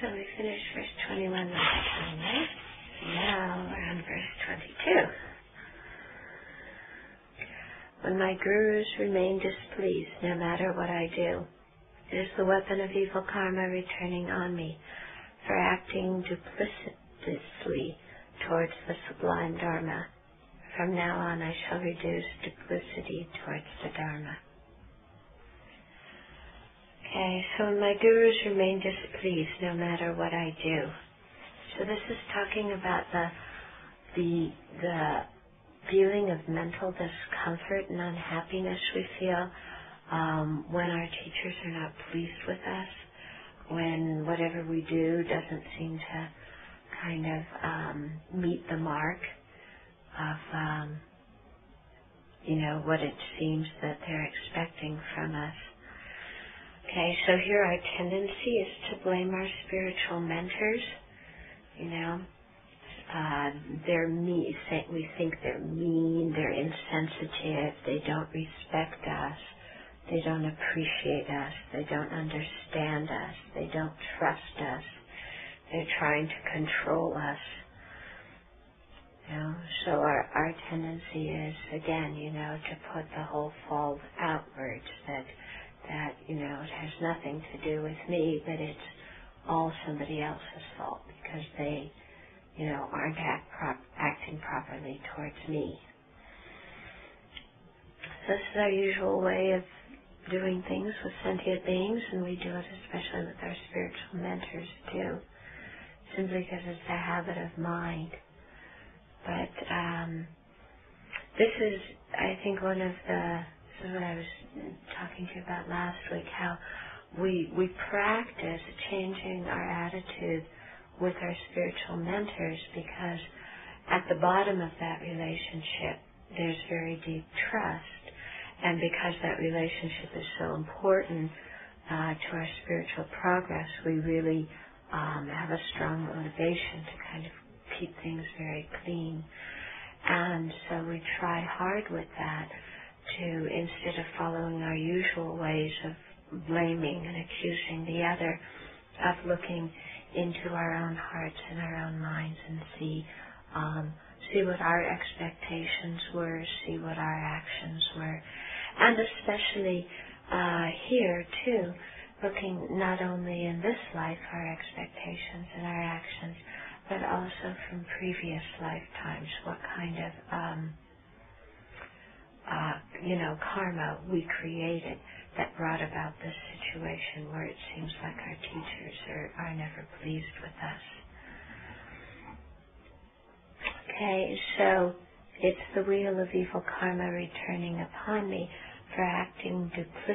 So we finished verse 21 last time, right? Now we're on verse 22. When my gurus remain displeased, no matter what I do, it is the weapon of evil karma returning on me for acting duplicitously towards the sublime Dharma. From now on I shall reduce duplicity towards the Dharma. Okay, so when my gurus remain displeased no matter what I do. So this is talking about the feeling of mental discomfort and unhappiness we feel when our teachers are not pleased with us, when whatever we do doesn't seem to kind of meet the mark of what it seems that they're expecting from us. Okay, so here our tendency is to blame our spiritual mentors. We think they're mean, they're insensitive, they don't respect us, they don't appreciate us, they don't understand us, they don't trust us, they're trying to control us. So our tendency is, again, to put the whole fault outwards, that it has nothing to do with me, but it's all somebody else's fault because they aren't acting properly towards me. This is our usual way of doing things with sentient beings, and we do it especially with our spiritual mentors too, simply because it's a habit of mind. But this is, I think, this is what I was talking to you about last week, how we practice changing our attitude with our spiritual mentors, because at the bottom of that relationship there's very deep trust, and because that relationship is so important to our spiritual progress, we really have a strong motivation to kind of keep things very clean. And so we try hard with that to, instead of following our usual ways of blaming and accusing the other, of looking into our own hearts and our own minds and see what our expectations were, see what our actions were, and especially here too, looking not only in this life our expectations and our actions, but also from previous lifetimes, what kind of karma we created that brought about this situation where it seems like our teachers are never pleased with us. Okay, so it's the wheel of evil karma returning upon me for acting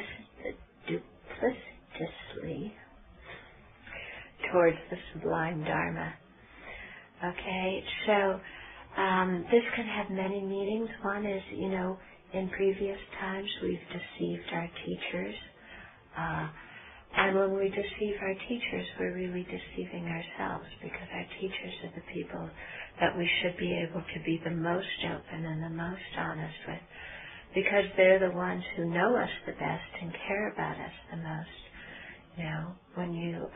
duplicitously towards the sublime Dharma. Okay, so this can have many meanings. One is, in previous times we've deceived our teachers. And when we deceive our teachers, we're really deceiving ourselves, because our teachers are the people that we should be able to be the most open and the most honest with, because they're the ones who know us the best and care about us the most. When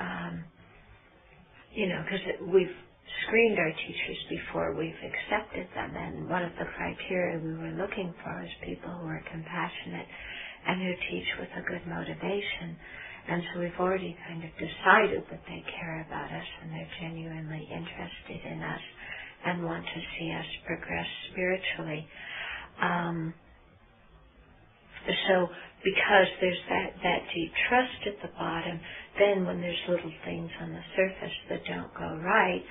because we've screened our teachers before we've accepted them, and one of the criteria we were looking for is people who are compassionate and who teach with a good motivation. And so we've already kind of decided that they care about us and they're genuinely interested in us and want to see us progress spiritually. So because there's that deep trust at the bottom, then when there's little things on the surface that don't go right,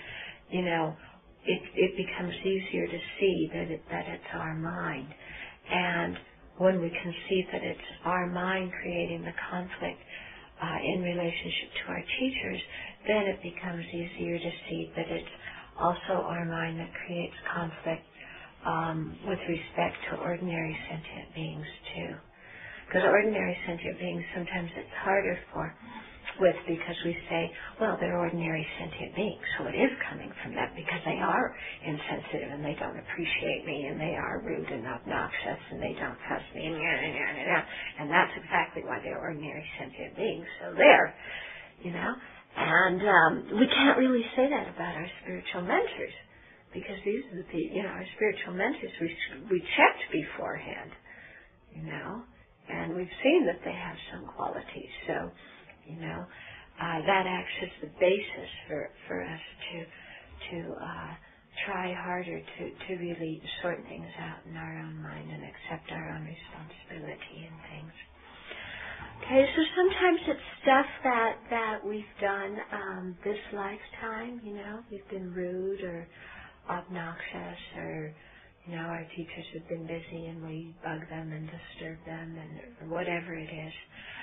it becomes easier to see that it's our mind. And when we can see that it's our mind creating the conflict in relationship to our teachers, then it becomes easier to see that it's also our mind that creates conflict with respect to ordinary sentient beings too. Because ordinary sentient beings, sometimes it's harder with, because we say, well, they're ordinary sentient beings, so it is coming from them because they are insensitive and they don't appreciate me and they are rude and obnoxious and they don't trust me and that's exactly why they're ordinary sentient beings. So there, And we can't really say that about our spiritual mentors, because these are the people, our spiritual mentors we checked beforehand, and we've seen that they have some qualities. So, that acts as the basis for us to try harder to really sort things out in our own mind and accept our own responsibility in things. Okay, so sometimes it's stuff that we've done this lifetime, we've been rude or obnoxious, or our teachers have been busy and we bug them and disturb them, and whatever it is.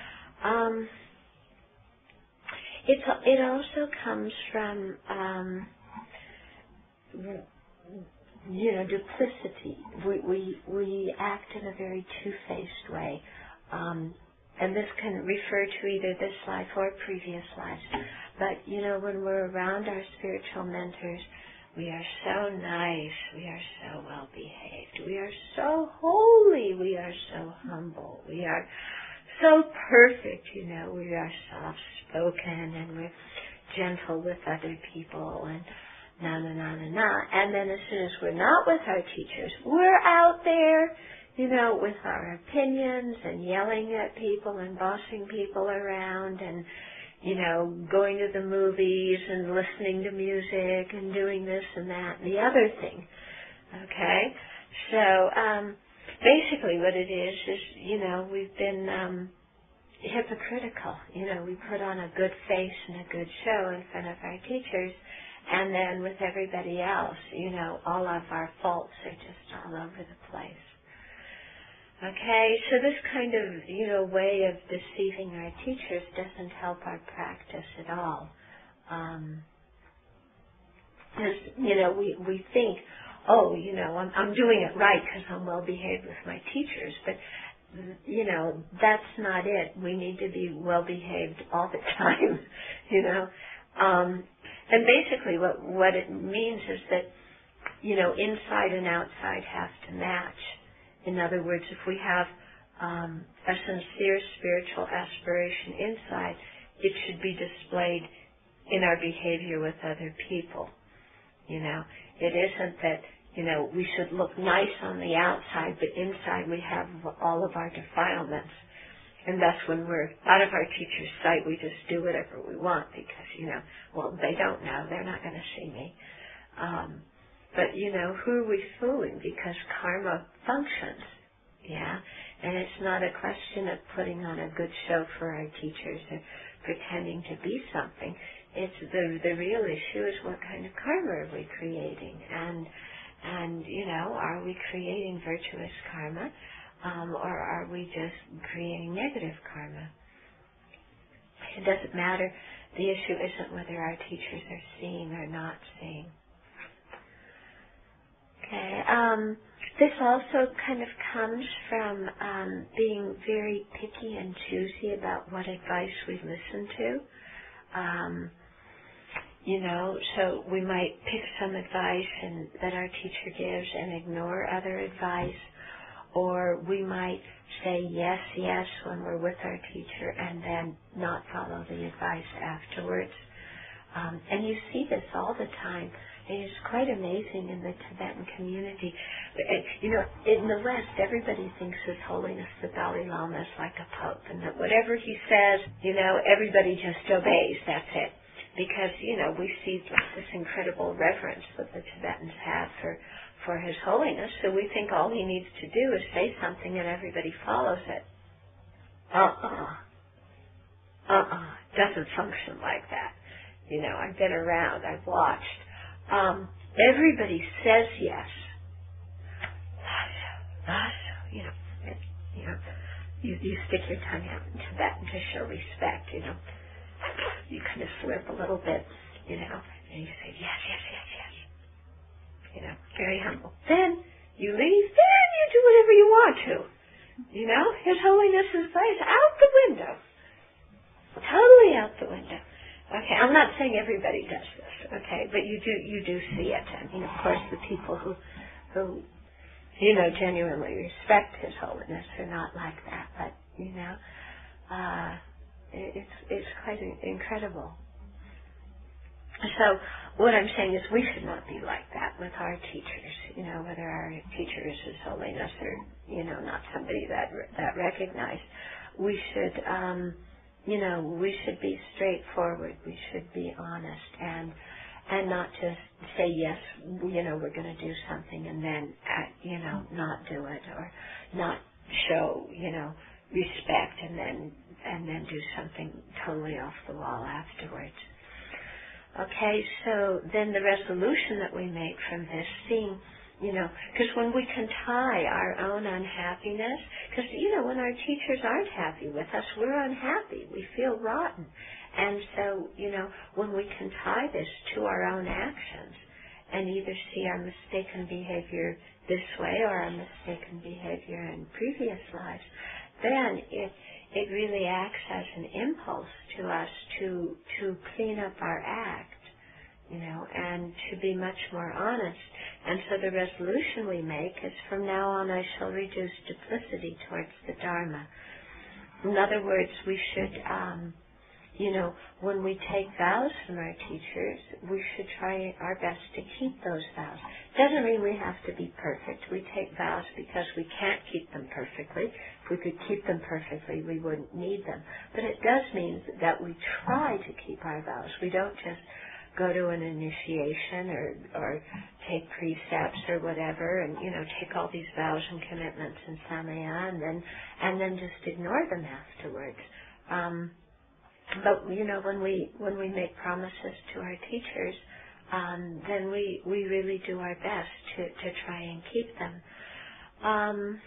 It also comes from duplicity. We act in a very two-faced way, and this can refer to either this life or previous lives. But when we're around our spiritual mentors, we are so nice, we are so well behaved, we are so holy, we are so humble, we are so perfect, we are soft spoken, and we're gentle with other people, and and then as soon as we're not with our teachers, we're out there, with our opinions and yelling at people and bossing people around, and going to the movies and listening to music and doing this and that and the other thing. Okay? So, basically what it is, we've been hypocritical. We put on a good face and a good show in front of our teachers, and then with everybody else, all of our faults are just all over the place. Okay, so this kind of, way of deceiving our teachers doesn't help our practice at all. We think, I'm doing it right because I'm well behaved with my teachers, but that's not it. We need to be well behaved all the time, And basically what it means is that, inside and outside have to match. In other words, if we have a sincere spiritual aspiration inside, it should be displayed in our behavior with other people. It isn't that, we should look nice on the outside, but inside we have all of our defilements. And thus when we're out of our teacher's sight, we just do whatever we want because, they don't know. They're not going to see me. But, who are we fooling? Because karma functions, And it's not a question of putting on a good show for our teachers or pretending to be something. It's the real issue is what kind of karma are we creating? And are we creating virtuous karma? Or are we just creating negative karma? It doesn't matter. The issue isn't whether our teachers are seeing or not seeing. Okay. This also kind of comes from being very picky and choosy about what advice we listen to. So we might pick some advice that our teacher gives and ignore other advice. Or we might say yes, yes when we're with our teacher and then not follow the advice afterwards. And you see this all the time. It is quite amazing in the Tibetan community. In the West, everybody thinks His Holiness the Dalai Lama is like a pope, and that whatever he says, everybody just obeys. That's it. Because, we see this incredible reverence that the Tibetans have for His Holiness, so we think all he needs to do is say something and everybody follows it. Doesn't function like that. I've been around, I've watched. Everybody says yes. You stick your tongue out in Tibetan to show respect, You kind of slurp a little bit, and you say yes, yes, yes, yes. Very humble. Then you leave, then you do whatever you want to. His Holiness's advice out the window. Totally out the window. Okay, I'm not saying everybody does this, okay, but you do see it. I mean, of course, the people who genuinely respect His Holiness are not like that, but, it's quite incredible. So what I'm saying is we should not be like that with our teachers, whether our teacher is His Holiness or, not somebody that recognized. We should, we should be straightforward. We should be honest and not just say, yes, we're going to do something and then, not do it, or not show, respect and then do something totally off the wall afterwards. Okay, so then the resolution that we make from this, seeing, because when we can tie our own unhappiness, because, when our teachers aren't happy with us, we're unhappy. We feel rotten. And so, when we can tie this to our own actions and either see our mistaken behavior this way or our mistaken behavior in previous lives, then it really acts as an impulse to us to clean up our act, and to be much more honest. And so the resolution we make is, from now on I shall reduce duplicity towards the Dharma. In other words, we should, when we take vows from our teachers, we should try our best to keep those vows. Doesn't mean we have to be perfect. We take vows because we can't keep them perfectly. If we could keep them perfectly, we wouldn't need them. But it does mean that we try to keep our vows. We don't just go to an initiation or take precepts or whatever and, take all these vows and commitments in Samaya and then just ignore them afterwards. But when we make promises to our teachers, then we really do our best to try and keep them.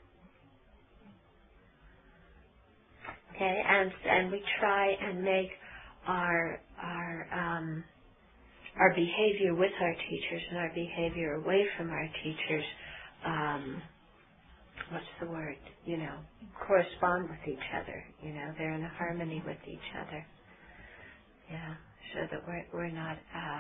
Okay, and we try and make our behavior with our teachers and our behavior away from our teachers, correspond with each other. They're in harmony with each other. Yeah, so that we're not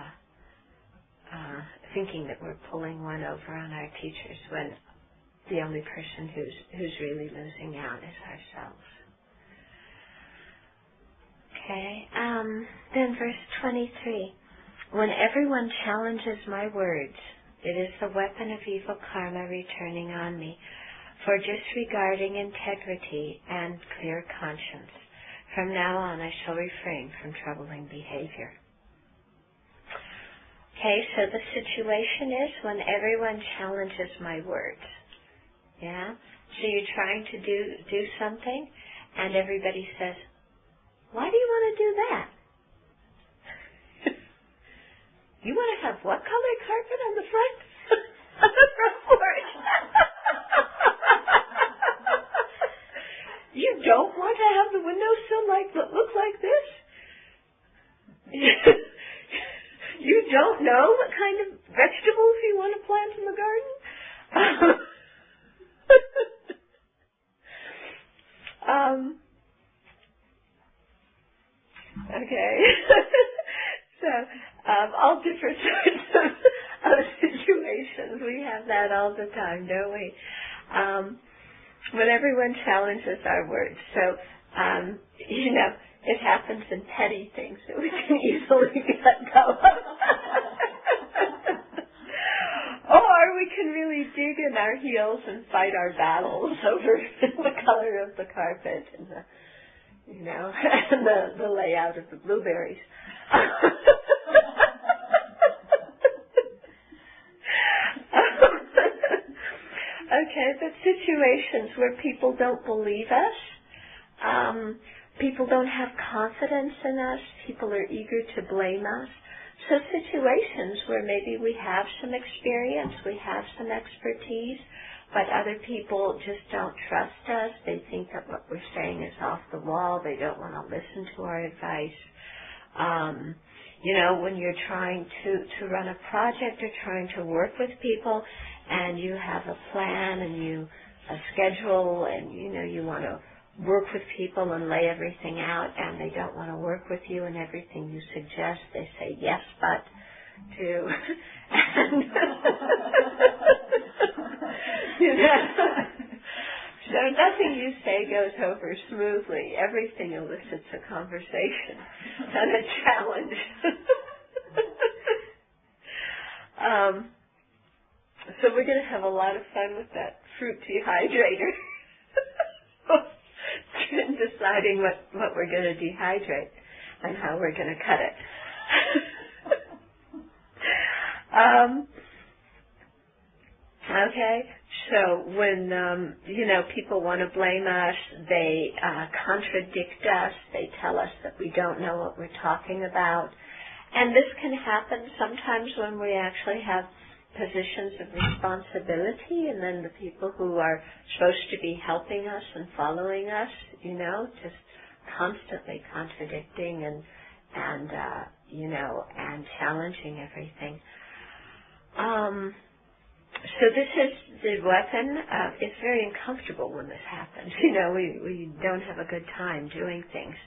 thinking that we're pulling one over on our teachers when the only person who's really losing out is ourselves. Okay, then verse 23. When everyone challenges my words, it is the weapon of evil karma returning on me for disregarding integrity and clear conscience. From now on, I shall refrain from troubling behavior. Okay, so the situation is when everyone challenges my words. Yeah? So you're trying to do something, and everybody says, why do you want to do that? You want to have what color carpet on the front? On the front porch? You don't want to have the windowsill look like this? You don't know what kind of vegetables you want to plant in the garden? Okay. So, all different sorts of situations. We have that all the time, don't we? When everyone challenges our words. So, it happens in petty things that we can easily let go of. Or we can really dig in our heels and fight our battles over the color of the carpet and and the layout of the blueberries. Okay, but situations where people don't believe us, people don't have confidence in us, people are eager to blame us. So situations where maybe we have some experience, we have some expertise, but other people just don't trust us. They think that what we're saying is off the wall. They don't want to listen to our advice. When you're trying to run a project or trying to work with people and you have a plan and a schedule and, you want to work with people and lay everything out and they don't want to work with you and everything you suggest, they say yes, but to... So nothing you say goes over smoothly. Everything elicits a conversation and a challenge. we're going to have a lot of fun with that fruit dehydrator. Deciding what we're going to dehydrate and how we're going to cut it. Okay, so when people want to blame us, they contradict us, they tell us that we don't know what we're talking about, and this can happen sometimes when we actually have positions of responsibility, and then the people who are supposed to be helping us and following us, just constantly contradicting and challenging everything. So this is the weapon. It's very uncomfortable when this happens. We don't have a good time doing things.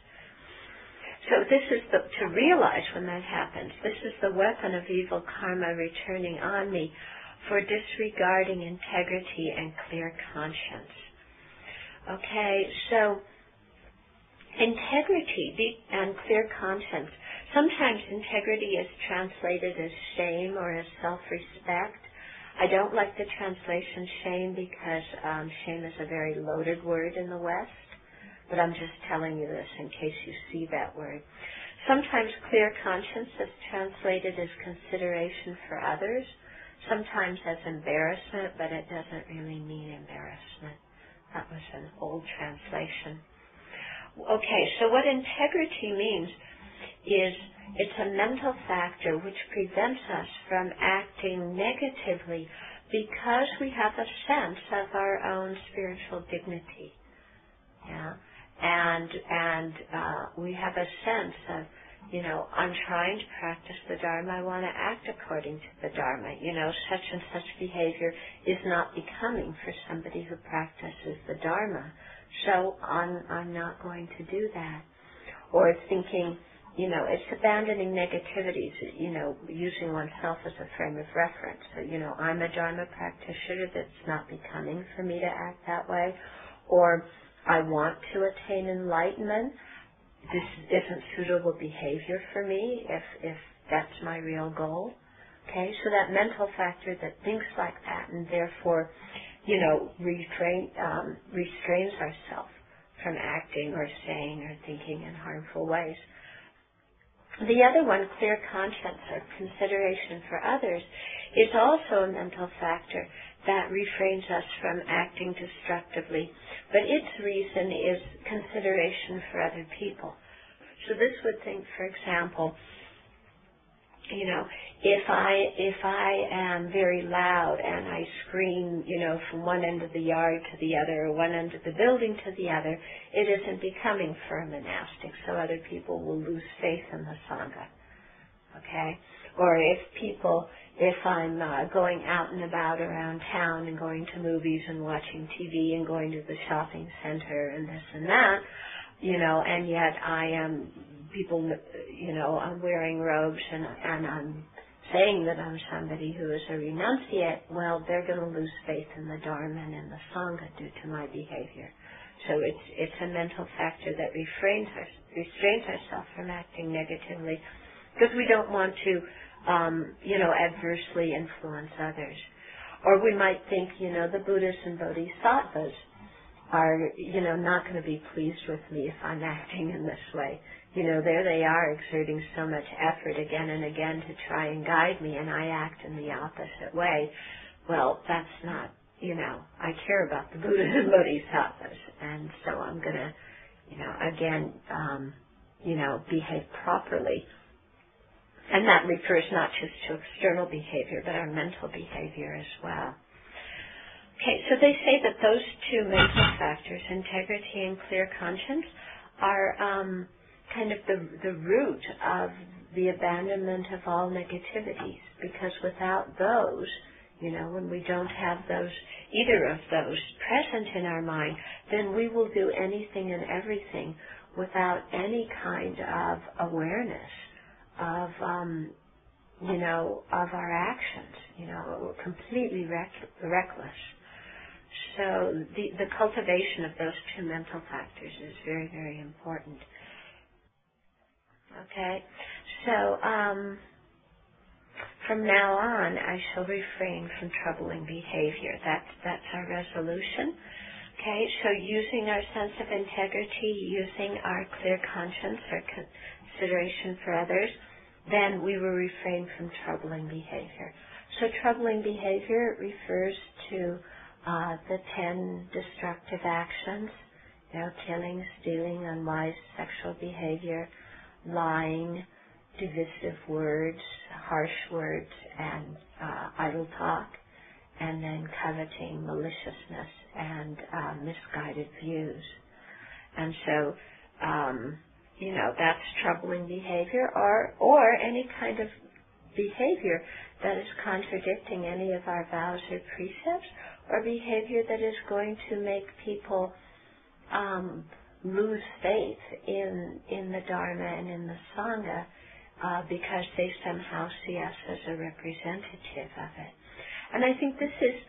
So this is to realize when that happens, this is the weapon of evil karma returning on me for disregarding integrity and clear conscience. Okay, so integrity and clear conscience. Sometimes integrity is translated as shame or as self-respect. I don't like the translation shame because shame is a very loaded word in the West. But I'm just telling you this in case you see that word. Sometimes clear conscience is translated as consideration for others, sometimes as embarrassment, but it doesn't really mean embarrassment. That was an old translation. Okay, so what integrity means is it's a mental factor which prevents us from acting negatively because we have a sense of our own spiritual dignity. Yeah. And we have a sense of, I'm trying to practice the Dharma. I want to act according to the Dharma. Such and such behavior is not becoming for somebody who practices the Dharma. So I'm not going to do that. Or thinking, it's abandoning negativities, using oneself as a frame of reference. So, I'm a Dharma practitioner. That's not becoming for me to act that way. Or I want to attain enlightenment. This isn't suitable behavior for me if that's my real goal. Okay, so that mental factor that thinks like that and therefore, restrains ourselves from acting or saying or thinking in harmful ways. The other one, clear conscience or consideration for others, is also a mental factor that refrains us from acting destructively, but its reason is consideration for other people. So this would think, for example, if I am very loud and I scream, from one end of the yard to the other, or one end of the building to the other, it isn't becoming for a monastic, so other people will lose faith in the Sangha. Okay? Or if I'm going out and about around town and going to movies and watching TV and going to the shopping center and this and that, and yet I'm wearing robes and I'm saying that I'm somebody who is a renunciate, well, they're going to lose faith in the Dharma and in the Sangha due to my behavior. So it's a mental factor that restrains ourselves from acting negatively because we don't want to adversely influence others. Or we might think, the Buddhas and Bodhisattvas are, not going to be pleased with me if I'm acting in this way. There they are exerting so much effort again and again to try and guide me, and I act in the opposite way. Well, that's not, I care about the Buddhas and Bodhisattvas, and so I'm going to, behave properly. And that refers not just to external behavior, but our mental behavior as well. Okay, so they say that those two mental factors, integrity and clear conscience, are kind of the root of the abandonment of all negativities, because without those, when we don't have either of those present in our mind, then we will do anything and everything without any kind of awareness of our actions. We're completely reckless. So the cultivation of those two mental factors is very, very important. Okay, so from now on, I shall refrain from troubling behavior. That's our resolution. Okay, so using our sense of integrity, using our clear conscience, our consideration for others, then we will refrain from troubling behavior. So troubling behavior refers to the 10 destructive actions, killing, stealing, unwise sexual behavior, lying, divisive words, harsh words, and idle talk, and then coveting, maliciousness, and misguided views. And so, that's troubling behavior, or any kind of behavior that is contradicting any of our vows or precepts, or behavior that is going to make people lose faith in the Dharma and in the Sangha because they somehow see us as a representative of it. And I think this is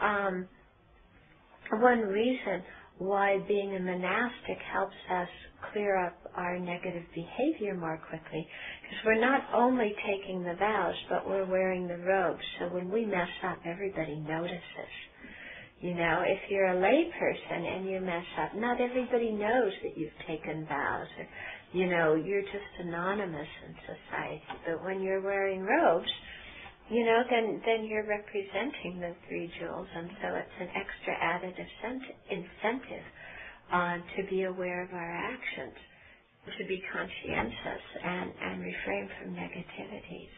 one reason why being a monastic helps us clear up our negative behavior more quickly, because we're not only taking the vows, but we're wearing the robes. So when we mess up, everybody notices. If you're a lay person and you mess up, not everybody knows that you've taken vows, or, you're just anonymous in society. But when you're wearing robes, then you're representing the three jewels, and so it's an extra added incentive to be aware of our actions, to be conscientious and refrain from negativities.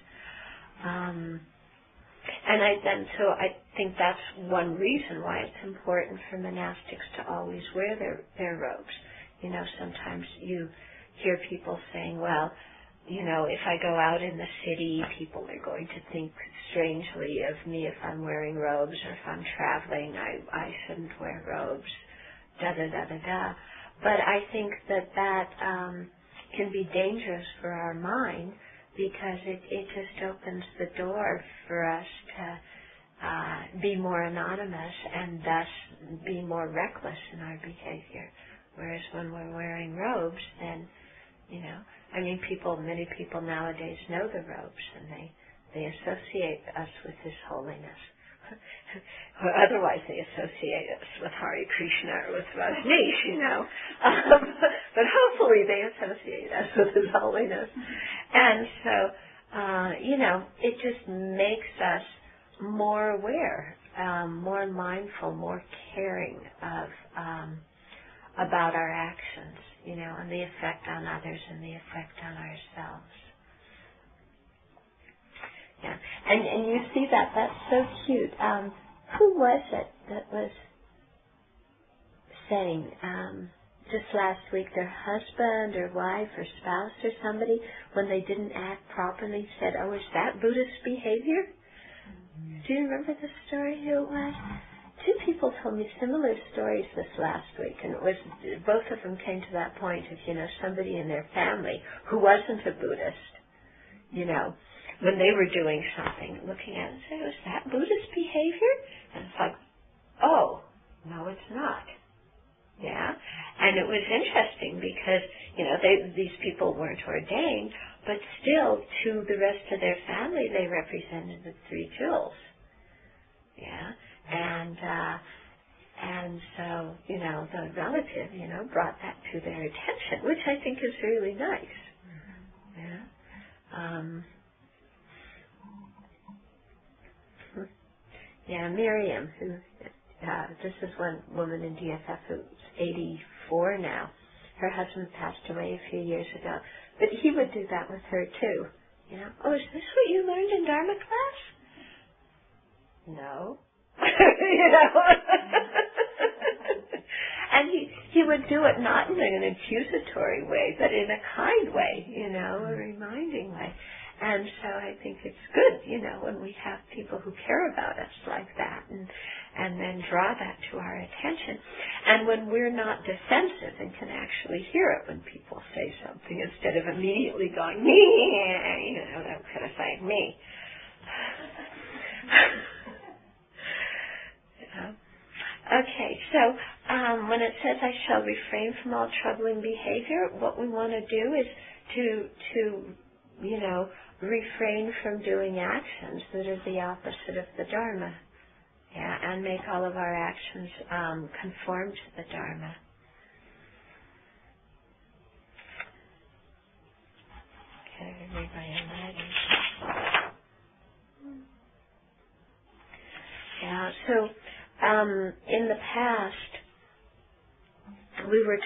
So I think that's one reason why it's important for monastics to always wear their robes. Sometimes you hear people saying, well, if I go out in the city, people are going to think strangely of me if I'm wearing robes, or if I'm traveling, I shouldn't wear robes, da-da-da-da-da. But I think that can be dangerous for our mind, because it just opens the door for us to be more anonymous and thus be more reckless in our behavior. Whereas when we're wearing robes, then, many people nowadays know the robes, and they associate us with His holiness. Or otherwise they associate us with Hare Krishna or with Rajneesh, but hopefully they associate us with His holiness. And so, it just makes us more aware, more mindful, more caring of about our actions, and the effect on others and the effect on ourselves. Yeah, and you see that's so cute. Who was it that was saying just last week, their husband or wife or spouse or somebody, when they didn't act properly, said, "Oh, is that Buddhist behavior?" Mm-hmm. Do you remember the story who it was? Two people told me similar stories this last week, and it was both of them came to that point of somebody in their family who wasn't a Buddhist, when they were doing something, looking at it and saying, "Was that Buddhist behavior?" And it's like, "Oh, no, it's not." Yeah, and it was interesting because these people weren't ordained, but still to the rest of their family they represented the three jewels. Yeah, and so the relative brought that to their attention, which I think is really nice. Yeah. Miriam, who this is one woman in DFF who's 84 now. Her husband passed away a few years ago, but he would do that with her too. "Oh, is this what you learned in Dharma class?" "No." And he would do it not in an accusatory way, but in a kind way, a reminding way. And so I think it's good, when we have people who care about us like that and then draw that to our attention. And when we're not defensive and can actually hear it when people say something instead of immediately going, "Me," that kind of thing, "me." Okay, so when it says, "I shall refrain from all troubling behavior," what we want to do is to refrain from doing actions that are the opposite of the Dharma. Yeah, and make all of our actions conform to the Dharma. Okay, read my own writing. Yeah, so in the past, we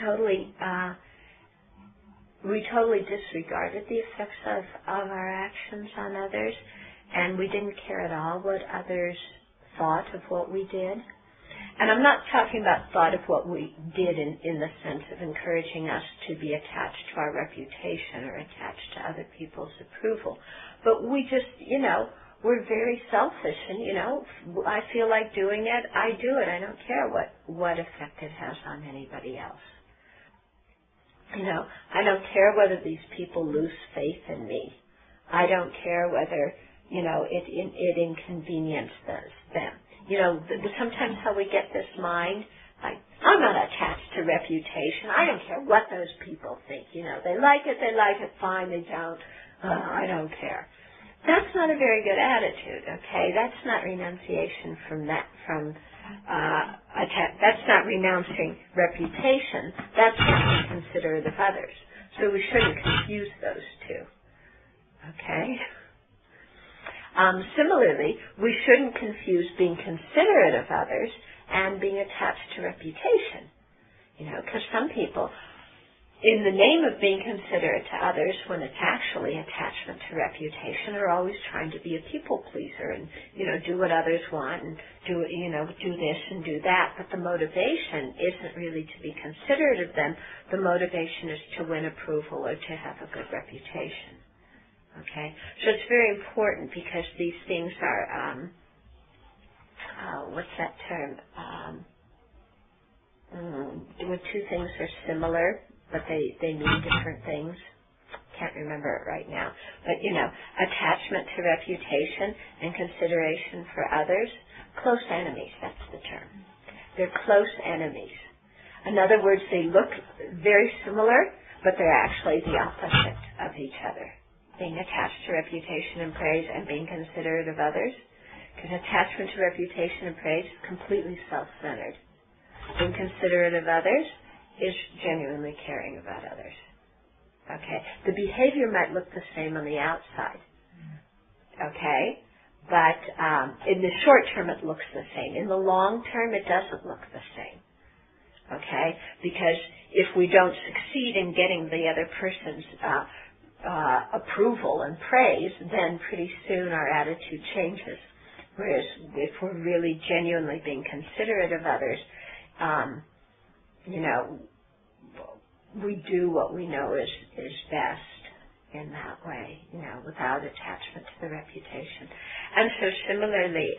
totally disregarded the effects of our actions on others, and we didn't care at all what others thought of what we did. And I'm not talking about thought of what we did in the sense of encouraging us to be attached to our reputation or attached to other people's approval. But we just, we're very selfish, and, I feel like doing it, I do it. I don't care what effect it has on anybody else. I don't care whether these people lose faith in me. I don't care whether, it inconveniences them. Sometimes how we get this mind, like, I'm not attached to reputation. I don't care what those people think. They like it, fine. They don't, I don't care. That's not a very good attitude, okay? That's not renunciation that's not renouncing reputation. That's being considerate of others. So we shouldn't confuse those two, okay? Similarly, we shouldn't confuse being considerate of others and being attached to reputation. Because some people, in the name of being considerate to others, when it's actually attachment to reputation, are always trying to be a people pleaser and, do what others want and do this and do that. But the motivation isn't really to be considerate of them. The motivation is to win approval or to have a good reputation. Okay? So it's very important because these things are, what's that term? When two things are similar, but they mean different things. Can't remember it right now. But, attachment to reputation and consideration for others, close enemies, that's the term. They're close enemies. In other words, they look very similar, but they're actually the opposite of each other. Being attached to reputation and praise and being considerate of others. Because attachment to reputation and praise is completely self-centered. Being considerate of others is genuinely caring about others. Okay? The behavior might look the same on the outside. Okay? But in the short term it looks the same. In the long term it doesn't look the same. Okay? Because if we don't succeed in getting the other person's approval and praise, then pretty soon our attitude changes. Whereas if we're really genuinely being considerate of others, we do what we know is best in that way, without attachment to the reputation. And so similarly,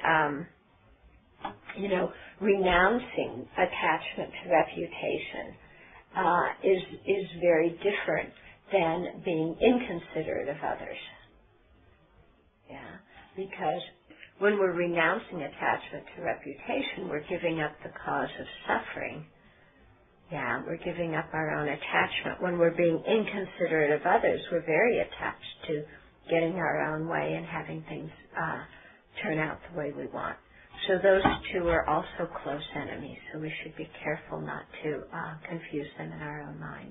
renouncing attachment to reputation is very different than being inconsiderate of others. Yeah, because when we're renouncing attachment to reputation, we're giving up the cause of suffering. Yeah, we're giving up our own attachment. When we're being inconsiderate of others, we're very attached to getting our own way and having things turn out the way we want. So those two are also close enemies, so we should be careful not to confuse them in our own minds.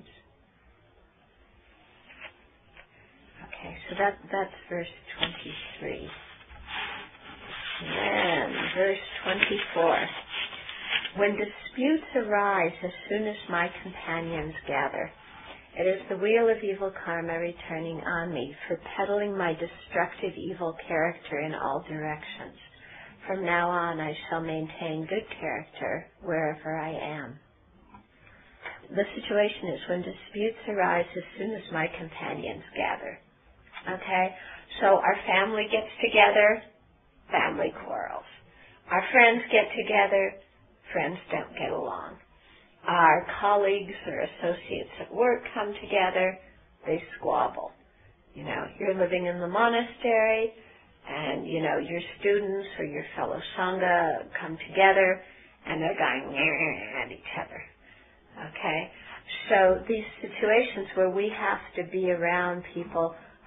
Okay, so that's verse 23. And then verse 24. When disputes arise as soon as my companions gather, it is the wheel of evil karma returning on me for peddling my destructive evil character in all directions. From now on I shall maintain good character wherever I am. The situation is when disputes arise as soon as my companions gather. Okay? So our family gets together, family quarrels. Our friends get together, friends don't get along. Our colleagues or associates at work come together, they squabble. You're living in the monastery, and, your students or your fellow sangha come together, and they're going at each other. Okay? So these situations where we have to be around people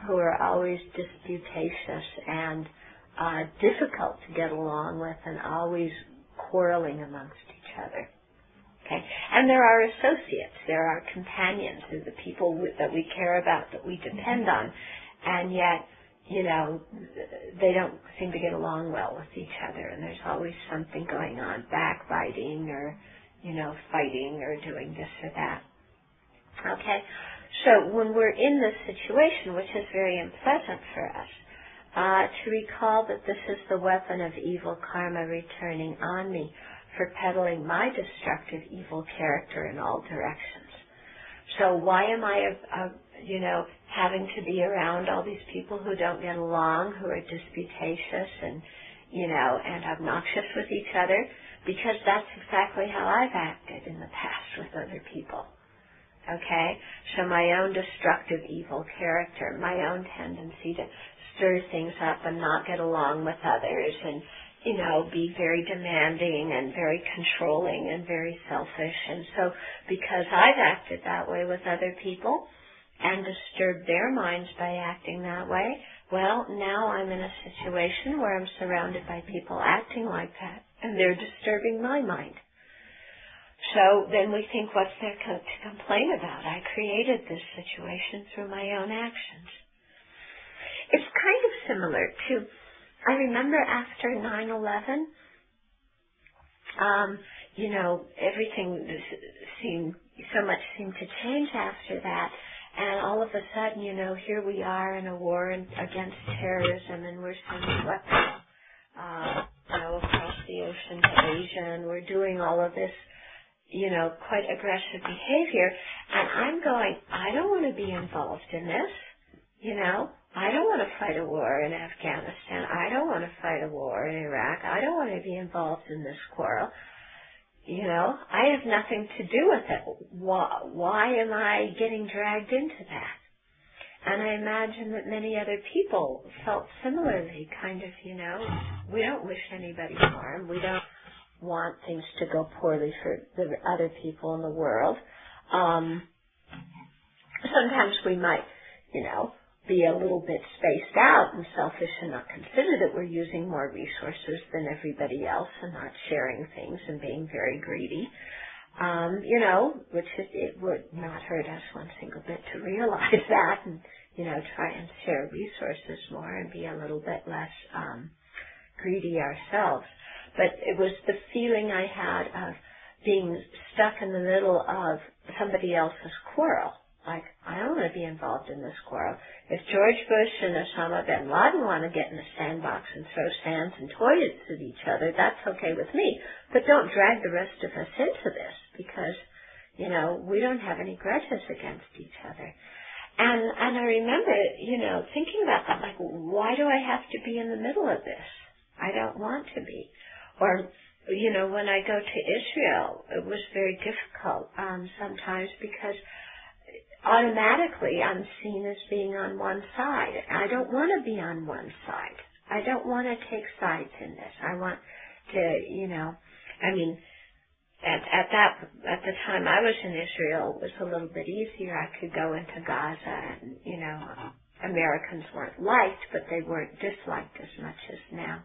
who are always disputatious and difficult to get along with and always quarreling amongst each other. Okay? And there are associates, there are companions, there are the people that we care about, that we depend on, and yet, they don't seem to get along well with each other, and there's always something going on, backbiting or, fighting or doing this or that. Okay? So when we're in this situation, which is very unpleasant for us, to recall that this is the weapon of evil karma returning on me for peddling my destructive evil character in all directions. So why am I, having to be around all these people who don't get along, who are disputatious and, and obnoxious with each other? Because that's exactly how I've acted in the past with other people. Okay? So my own destructive evil character, my own tendency to stir things up and not get along with others and, be very demanding and very controlling and very selfish. And so because I've acted that way with other people and disturbed their minds by acting that way, well, now I'm in a situation where I'm surrounded by people acting like that, and they're disturbing my mind. So then we think, what's there to complain about? I created this situation through my own actions. It's kind of similar to, I remember after 9/11, everything seemed to change after that. And all of a sudden, here we are in a war against terrorism, and we're sending weapons, across the ocean to Asia, and we're doing all of this, quite aggressive behavior. And I'm going, I don't want to be involved in this, I don't want to fight a war in Afghanistan. I don't want to fight a war in Iraq. I don't want to be involved in this quarrel. I have nothing to do with it. Why am I getting dragged into that? And I imagine that many other people felt similarly, kind of, we don't wish anybody harm. We don't want things to go poorly for the other people in the world. Sometimes we might, be a little bit spaced out and selfish and not consider that we're using more resources than everybody else and not sharing things and being very greedy, which it would not hurt us one single bit to realize that and, try and share resources more and be a little bit less greedy ourselves. But it was the feeling I had of being stuck in the middle of somebody else's quarrel. Like, I don't want to be involved in this quarrel. If George Bush and Osama bin Laden want to get in a sandbox and throw sands and toys at each other, that's okay with me. But don't drag the rest of us into this because, we don't have any grudges against each other. And I remember, thinking about that, like, why do I have to be in the middle of this? I don't want to be. Or, when I go to Israel, it was very difficult sometimes because automatically I'm seen as being on one side. I don't want to be on one side. I don't want to take sides in this. I want to, at the time I was in Israel, it was a little bit easier. I could go into Gaza and, Americans weren't liked, but they weren't disliked as much as now.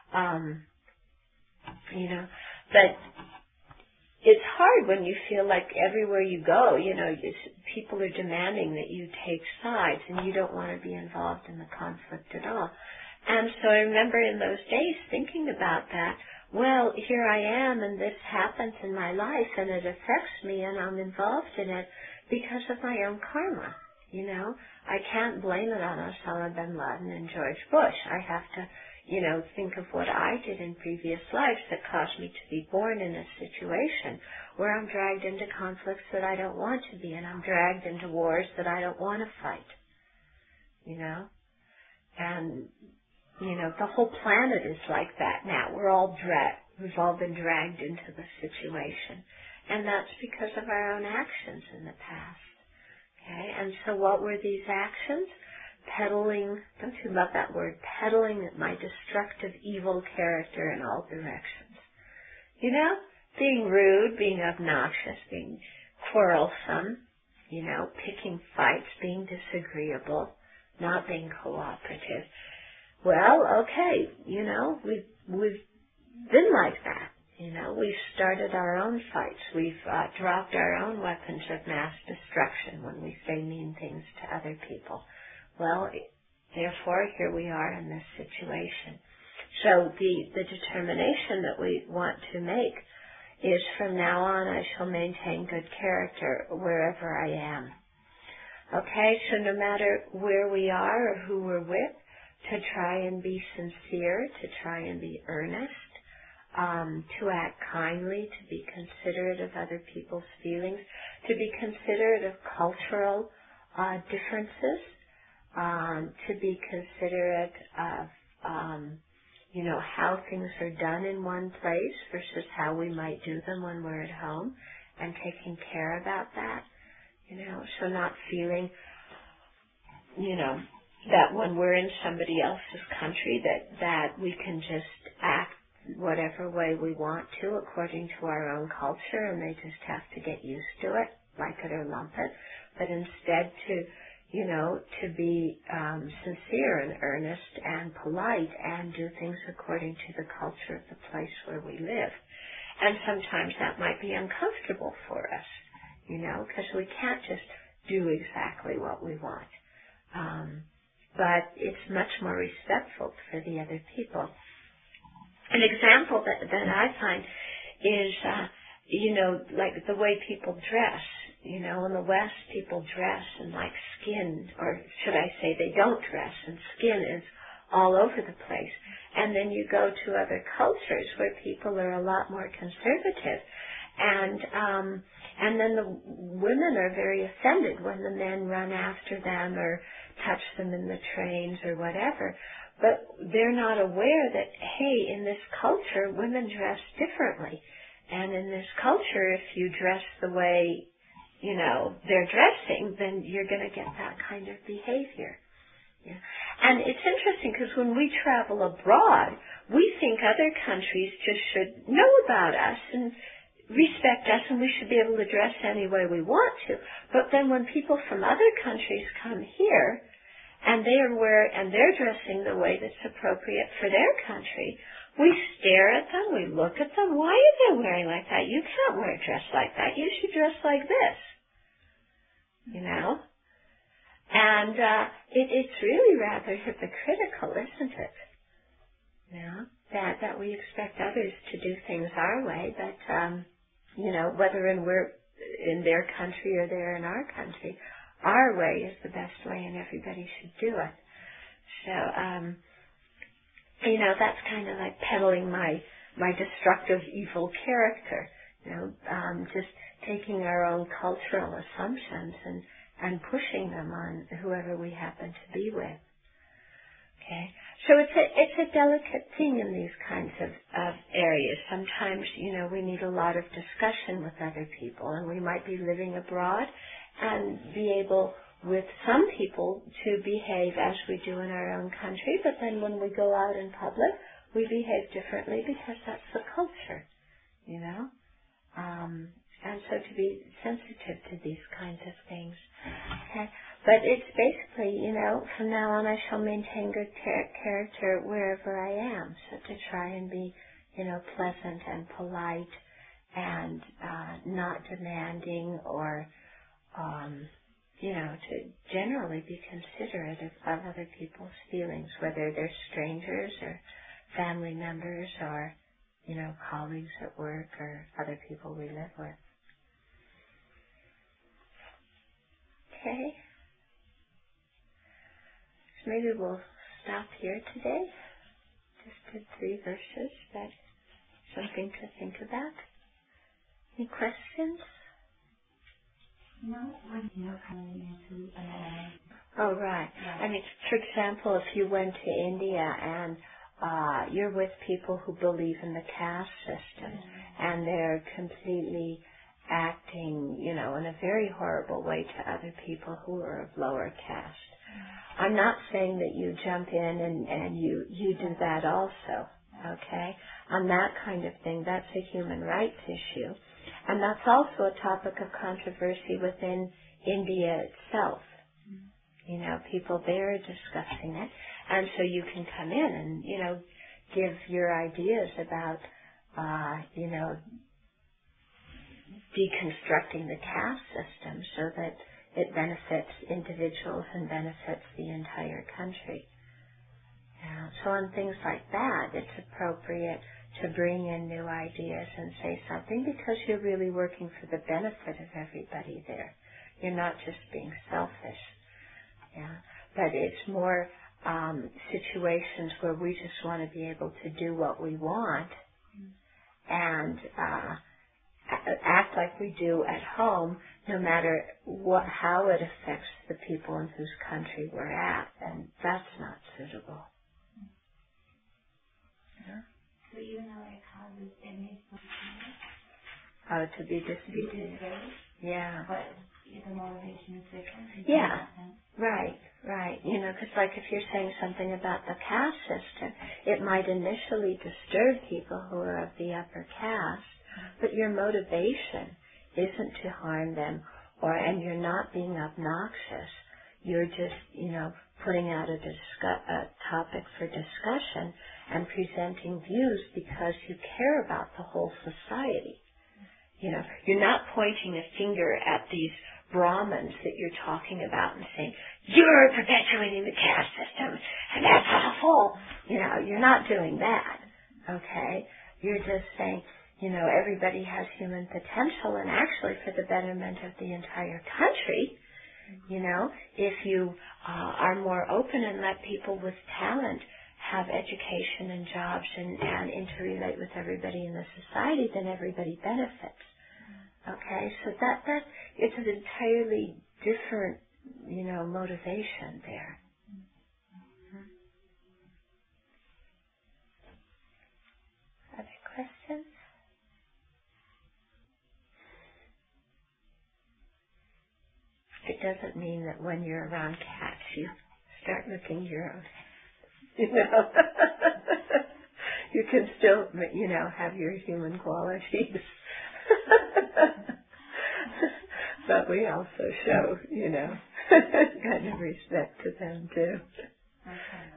But it's hard when you feel like everywhere you go, people are demanding that you take sides and you don't want to be involved in the conflict at all. And so I remember in those days thinking about that, well, here I am and this happens in my life and it affects me and I'm involved in it because of my own karma. I can't blame it on Osama bin Laden and George Bush. I have to think of what I did in previous lives that caused me to be born in a situation where I'm dragged into conflicts that I don't want to be in. I'm dragged into wars that I don't want to fight. And, the whole planet is like that now. We've all been dragged into the situation. And that's because of our own actions in the past. Okay? And so what were these actions? Peddling, don't you love that word? Peddling my destructive evil character in all directions. Being rude, being obnoxious, being quarrelsome, picking fights, being disagreeable, not being cooperative. Well, okay, we've been like that. We've started our own fights. We've dropped our own weapons of mass destruction when we say mean things to other people. Well, therefore, here we are in this situation. So the determination that we want to make is, from now on, I shall maintain good character wherever I am. Okay, so no matter where we are or who we're with, to try and be sincere, to try and be earnest, to act kindly, to be considerate of other people's feelings, to be considerate of cultural differences, to be considerate of, how things are done in one place versus how we might do them when we're at home, and taking care about that, so not feeling, that when we're in somebody else's country that we can just act whatever way we want to according to our own culture, and they just have to get used to it, like it or lump it, but instead to be sincere and earnest and polite and do things according to the culture of the place where we live. And sometimes that might be uncomfortable for us, because we can't just do exactly what we want. But it's much more respectful for the other people. An example that I find is, like the way people dress. In the West, people dress and like skin, or should I say they don't dress, and skin is all over the place. And then you go to other cultures where people are a lot more conservative. And then the women are very offended when the men run after them or touch them in the trains or whatever. But they're not aware that, hey, in this culture, women dress differently. And in this culture, if you dress the way, they're dressing, then you're going to get that kind of behavior. Yeah. And it's interesting because when we travel abroad, we think other countries just should know about us and respect us, and we should be able to dress any way we want to. But then when people from other countries come here, and they're dressing the way that's appropriate for their country, we stare at them, we look at them. Why are they wearing like that? You can't wear a dress like that. You should dress like this. And it's really rather hypocritical, isn't it? That we expect others to do things our way, but whether we're in their country or they're in our country, our way is the best way, and everybody should do it. So, that's kind of like peddling my destructive, evil character. Just taking our own cultural assumptions and pushing them on whoever we happen to be with. Okay, so it's a delicate thing in these kinds of areas. Sometimes, we need a lot of discussion with other people, and we might be living abroad and be able, with some people, to behave as we do in our own country, but then when we go out in public, we behave differently because that's the culture, and so to be sensitive to these kinds of things. Okay? But it's basically, from now on I shall maintain good character wherever I am, so to try and be, pleasant and polite and not demanding or to generally be considerate of other people's feelings, whether they're strangers or family members or, colleagues at work or other people we live with. Okay. So maybe we'll stop here today. Just did 3 verses, but something to think about. Any questions? No, coming into Oh, right. Yeah. I mean, for example, if you went to India and you're with people who believe in the caste system, and they're completely acting, in a very horrible way to other people who are of lower caste. I'm not saying that you jump in and you do that also, okay? On that kind of thing, that's a human rights issue. And that's also a topic of controversy within India itself. people there are discussing it. And so you can come in and, give your ideas about, deconstructing the caste system so that it benefits individuals and benefits the entire country. So on things like that, it's appropriate to bring in new ideas and say something because you're really working for the benefit of everybody there. You're not just being selfish. But it's more situations where we just want to be able to do what we want and act like we do at home, no matter how it affects the people in whose country we're at, and that's not suitable. So even though it causes enemies To be defeated. Yeah. But the motivation is different. Yeah. Right. Because like if you're saying something about the caste system, it might initially disturb people who are of the upper caste, but your motivation isn't to harm them, and you're not being obnoxious. You're just, putting out a topic for discussion and presenting views because you care about the whole society. You're not pointing a finger at these Brahmins that you're talking about and saying, you're perpetuating the caste system, and that's awful. You're not doing that, okay? You're just saying, everybody has human potential, and actually for the betterment of the entire country, if you are more open and let people with talent have education and jobs and interrelate with everybody in the society, then everybody benefits. Okay, so that it's an entirely different, motivation there. Other questions? It doesn't mean that when you're around cats you start looking your own head. You can still, have your human qualities. But we also show, kind of respect to them too. Okay.